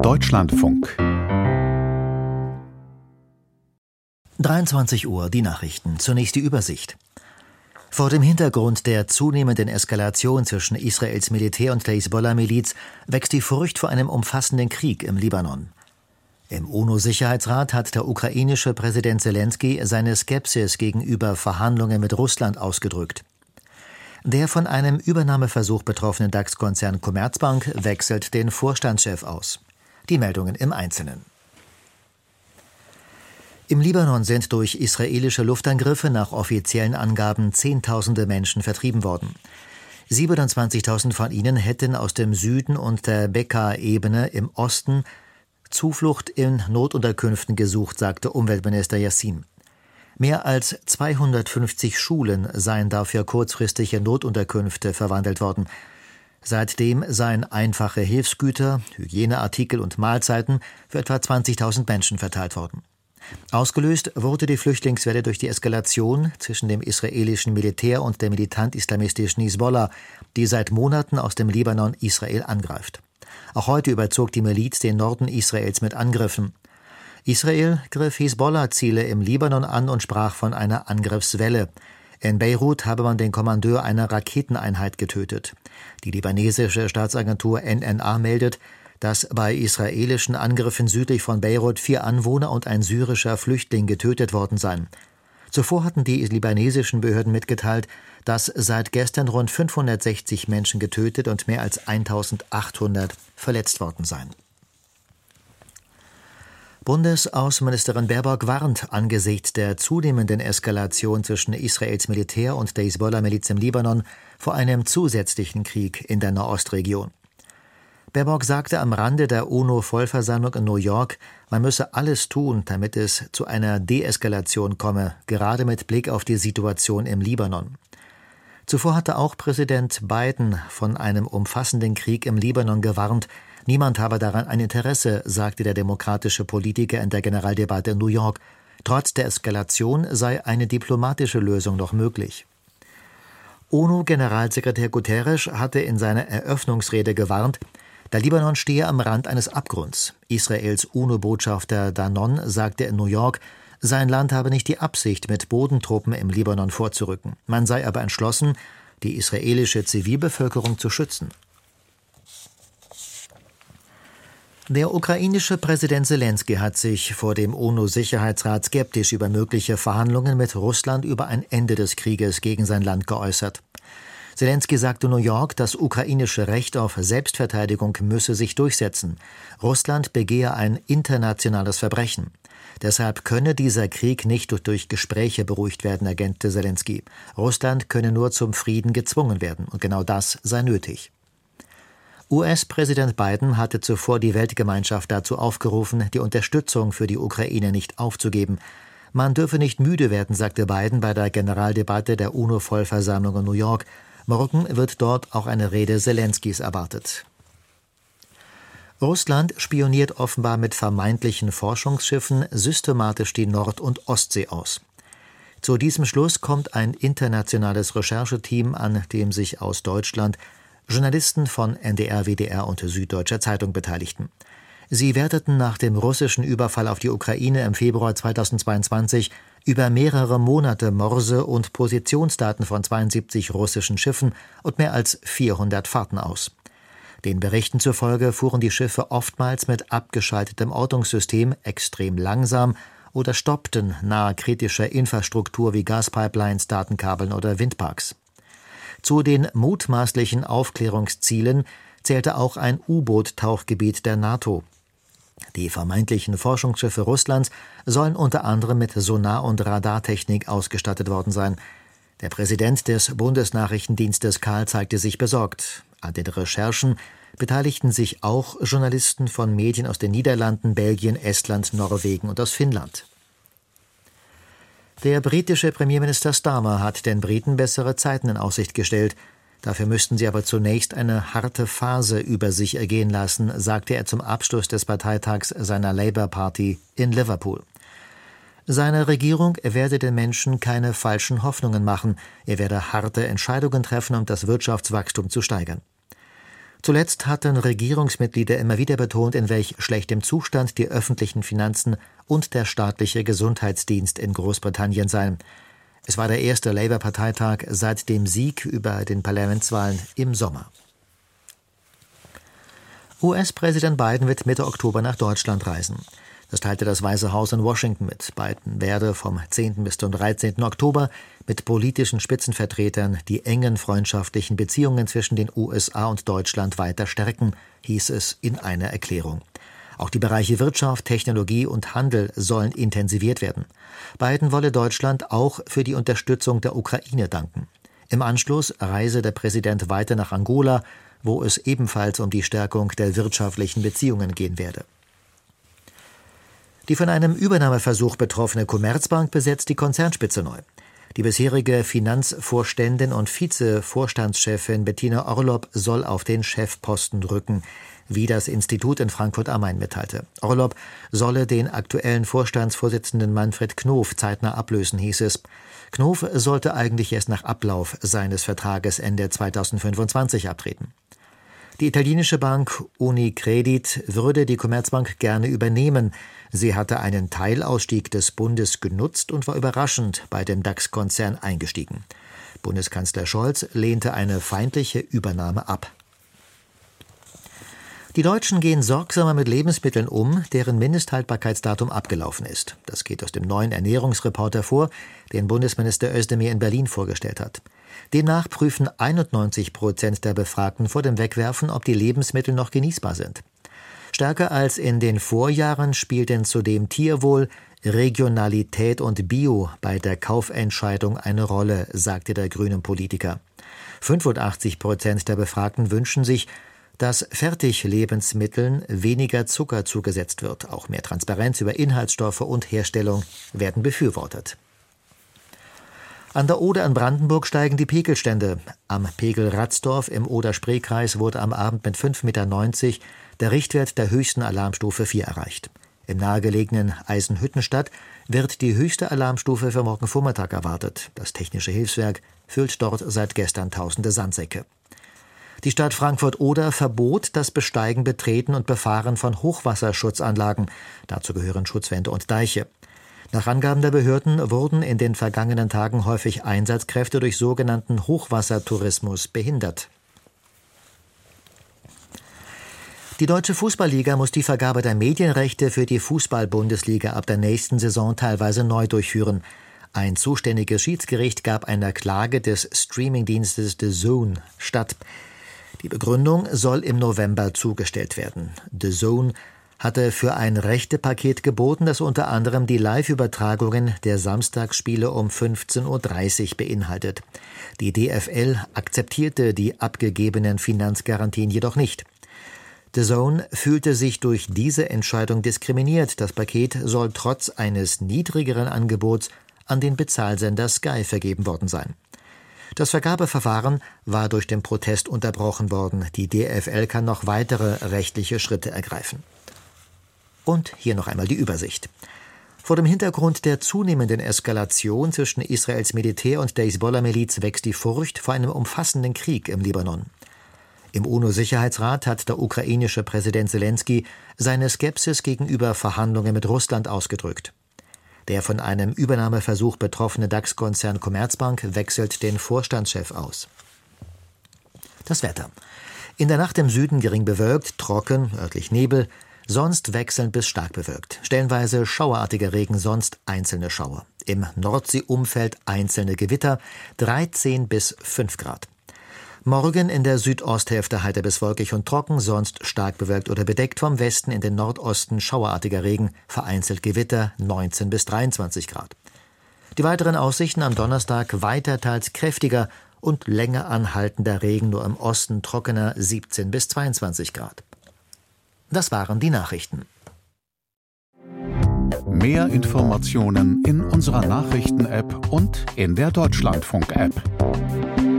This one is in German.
Deutschlandfunk 23 Uhr, die Nachrichten. Zunächst die Übersicht. Vor dem Hintergrund der zunehmenden Eskalation zwischen Israels Militär und der Hisbollah-Miliz wächst die Furcht vor einem umfassenden Krieg im Libanon. Im UNO-Sicherheitsrat hat der ukrainische Präsident Selenskyj seine Skepsis gegenüber Verhandlungen mit Russland ausgedrückt. Der von einem Übernahmeversuch betroffene DAX-Konzern Commerzbank wechselt den Vorstandschef aus. Die Meldungen im Einzelnen. Im Libanon sind durch israelische Luftangriffe nach offiziellen Angaben Zehntausende Menschen vertrieben worden. 27.000 von ihnen hätten aus dem Süden und der Bekaa-Ebene im Osten Zuflucht in Notunterkünften gesucht, sagte Umweltminister Yassin. Mehr als 250 Schulen seien dafür kurzfristig in Notunterkünfte verwandelt worden. Seitdem seien einfache Hilfsgüter, Hygieneartikel und Mahlzeiten für etwa 20.000 Menschen verteilt worden. Ausgelöst wurde die Flüchtlingswelle durch die Eskalation zwischen dem israelischen Militär und der militant-islamistischen Hisbollah, die seit Monaten aus dem Libanon Israel angreift. Auch heute überzog die Miliz den Norden Israels mit Angriffen. Israel griff Hisbollah-Ziele im Libanon an und sprach von einer Angriffswelle. In Beirut habe man den Kommandeur einer Raketeneinheit getötet. Die libanesische Staatsagentur NNA meldet, dass bei israelischen Angriffen südlich von Beirut 4 Anwohner und ein syrischer Flüchtling getötet worden seien. Zuvor hatten die libanesischen Behörden mitgeteilt, dass seit gestern rund 560 Menschen getötet und mehr als 1.800 verletzt worden seien. Bundesaußenministerin Baerbock warnt angesichts der zunehmenden Eskalation zwischen Israels Militär und der Hisbollah-Miliz im Libanon vor einem zusätzlichen Krieg in der Nahostregion. Baerbock sagte am Rande der UNO-Vollversammlung in New York, man müsse alles tun, damit es zu einer Deeskalation komme, gerade mit Blick auf die Situation im Libanon. Zuvor hatte auch Präsident Biden von einem umfassenden Krieg im Libanon gewarnt. Niemand habe daran ein Interesse, sagte der demokratische Politiker in der Generaldebatte in New York. Trotz der Eskalation sei eine diplomatische Lösung noch möglich. UNO-Generalsekretär Guterres hatte in seiner Eröffnungsrede gewarnt, der Libanon stehe am Rand eines Abgrunds. Israels UNO-Botschafter Danon sagte in New York, sein Land habe nicht die Absicht, mit Bodentruppen im Libanon vorzurücken. Man sei aber entschlossen, die israelische Zivilbevölkerung zu schützen. Der ukrainische Präsident Selenskyj hat sich vor dem UNO-Sicherheitsrat skeptisch über mögliche Verhandlungen mit Russland über ein Ende des Krieges gegen sein Land geäußert. Selenskyj sagte New York, das ukrainische Recht auf Selbstverteidigung müsse sich durchsetzen. Russland begehe ein internationales Verbrechen. Deshalb könne dieser Krieg nicht durch Gespräche beruhigt werden, ergänzte Selenskyj. Russland könne nur zum Frieden gezwungen werden, und genau das sei nötig. US-Präsident Biden hatte zuvor die Weltgemeinschaft dazu aufgerufen, die Unterstützung für die Ukraine nicht aufzugeben. Man dürfe nicht müde werden, sagte Biden bei der Generaldebatte der UNO-Vollversammlung in New York. Morgen wird dort auch eine Rede Selenskys erwartet. Russland spioniert offenbar mit vermeintlichen Forschungsschiffen systematisch die Nord- und Ostsee aus. Zu diesem Schluss kommt ein internationales Rechercheteam, an dem sich aus Deutschland Journalisten von NDR, WDR und Süddeutscher Zeitung beteiligten. Sie werteten nach dem russischen Überfall auf die Ukraine im Februar 2022 über mehrere Monate Morse- und Positionsdaten von 72 russischen Schiffen und mehr als 400 Fahrten aus. Den Berichten zufolge fuhren die Schiffe oftmals mit abgeschaltetem Ortungssystem extrem langsam oder stoppten nahe kritischer Infrastruktur wie Gaspipelines, Datenkabeln oder Windparks. Zu den mutmaßlichen Aufklärungszielen zählte auch ein U-Boot-Tauchgebiet der NATO. Die vermeintlichen Forschungsschiffe Russlands sollen unter anderem mit Sonar- und Radartechnik ausgestattet worden sein. Der Präsident des Bundesnachrichtendienstes Karl zeigte sich besorgt. An den Recherchen beteiligten sich auch Journalisten von Medien aus den Niederlanden, Belgien, Estland, Norwegen und aus Finnland. Der britische Premierminister Starmer hat den Briten bessere Zeiten in Aussicht gestellt. Dafür müssten sie aber zunächst eine harte Phase über sich ergehen lassen, sagte er zum Abschluss des Parteitags seiner Labour Party in Liverpool. Seine Regierung werde den Menschen keine falschen Hoffnungen machen. Er werde harte Entscheidungen treffen, um das Wirtschaftswachstum zu steigern. Zuletzt hatten Regierungsmitglieder immer wieder betont, in welch schlechtem Zustand die öffentlichen Finanzen und der staatliche Gesundheitsdienst in Großbritannien seien. Es war der erste Labour-Parteitag seit dem Sieg über den Parlamentswahlen im Sommer. US-Präsident Biden wird Mitte Oktober nach Deutschland reisen. Das teilte das Weiße Haus in Washington mit. Biden werde vom 10. bis zum 13. Oktober mit politischen Spitzenvertretern die engen freundschaftlichen Beziehungen zwischen den USA und Deutschland weiter stärken, hieß es in einer Erklärung. Auch die Bereiche Wirtschaft, Technologie und Handel sollen intensiviert werden. Biden wolle Deutschland auch für die Unterstützung der Ukraine danken. Im Anschluss reise der Präsident weiter nach Angola, wo es ebenfalls um die Stärkung der wirtschaftlichen Beziehungen gehen werde. Die von einem Übernahmeversuch betroffene Commerzbank besetzt die Konzernspitze neu. Die bisherige Finanzvorständin und Vizevorstandschefin Bettina Orlopp soll auf den Chefposten rücken, wie das Institut in Frankfurt am Main mitteilte. Orlopp solle den aktuellen Vorstandsvorsitzenden Manfred Knof zeitnah ablösen, hieß es. Knof sollte eigentlich erst nach Ablauf seines Vertrages Ende 2025 abtreten. Die italienische Bank Unicredit würde die Commerzbank gerne übernehmen. Sie hatte einen Teilausstieg des Bundes genutzt und war überraschend bei dem DAX-Konzern eingestiegen. Bundeskanzler Scholz lehnte eine feindliche Übernahme ab. Die Deutschen gehen sorgsamer mit Lebensmitteln um, deren Mindesthaltbarkeitsdatum abgelaufen ist. Das geht aus dem neuen Ernährungsreport hervor, den Bundesminister Özdemir in Berlin vorgestellt hat. Demnach prüfen 91% der Befragten vor dem Wegwerfen, ob die Lebensmittel noch genießbar sind. Stärker als in den Vorjahren spielten zudem Tierwohl, Regionalität und Bio bei der Kaufentscheidung eine Rolle, sagte der grünen Politiker. 85% der Befragten wünschen sich, dass Fertiglebensmitteln weniger Zucker zugesetzt wird. Auch mehr Transparenz über Inhaltsstoffe und Herstellung werden befürwortet. An der Oder in Brandenburg steigen die Pegelstände. Am Pegel Ratzdorf im Oder-Spree-Kreis wurde am Abend mit 5,90 Meter der Richtwert der höchsten Alarmstufe 4 erreicht. Im nahegelegenen Eisenhüttenstadt wird die höchste Alarmstufe für morgen Vormittag erwartet. Das Technische Hilfswerk füllt dort seit gestern tausende Sandsäcke. Die Stadt Frankfurt-Oder verbot das Besteigen, Betreten und Befahren von Hochwasserschutzanlagen. Dazu gehören Schutzwände und Deiche. Nach Angaben der Behörden wurden in den vergangenen Tagen häufig Einsatzkräfte durch sogenannten Hochwassertourismus behindert. Die Deutsche Fußballliga muss die Vergabe der Medienrechte für die Fußball-Bundesliga ab der nächsten Saison teilweise neu durchführen. Ein zuständiges Schiedsgericht gab einer Klage des Streamingdienstes DAZN statt. Die Begründung soll im November zugestellt werden. DAZN hatte für ein Rechtepaket geboten, das unter anderem die Live-Übertragungen der Samstagsspiele um 15:30 Uhr beinhaltet. Die DFL akzeptierte die abgegebenen Finanzgarantien jedoch nicht. DAZN fühlte sich durch diese Entscheidung diskriminiert. Das Paket soll trotz eines niedrigeren Angebots an den Bezahlsender Sky vergeben worden sein. Das Vergabeverfahren war durch den Protest unterbrochen worden. Die DFL kann noch weitere rechtliche Schritte ergreifen. Und hier noch einmal die Übersicht. Vor dem Hintergrund der zunehmenden Eskalation zwischen Israels Militär und der Hisbollah-Miliz wächst die Furcht vor einem umfassenden Krieg im Libanon. Im UNO-Sicherheitsrat hat der ukrainische Präsident Selenskyj seine Skepsis gegenüber Verhandlungen mit Russland ausgedrückt. Der von einem Übernahmeversuch betroffene DAX-Konzern Commerzbank wechselt den Vorstandschef aus. Das Wetter. In der Nacht im Süden gering bewölkt, trocken, örtlich Nebel, sonst wechselnd bis stark bewölkt. Stellenweise schauerartiger Regen, sonst einzelne Schauer. Im Nordseeumfeld einzelne Gewitter, 13 bis 5 Grad. Morgen in der Südosthälfte heiter bis wolkig und trocken, sonst stark bewölkt oder bedeckt, vom Westen in den Nordosten schauerartiger Regen, vereinzelt Gewitter, 19 bis 23 Grad. Die weiteren Aussichten am Donnerstag weiter teils kräftiger und länger anhaltender Regen, nur im Osten trockener, 17 bis 22 Grad. Das waren die Nachrichten. Mehr Informationen in unserer Nachrichten-App und in der Deutschlandfunk-App.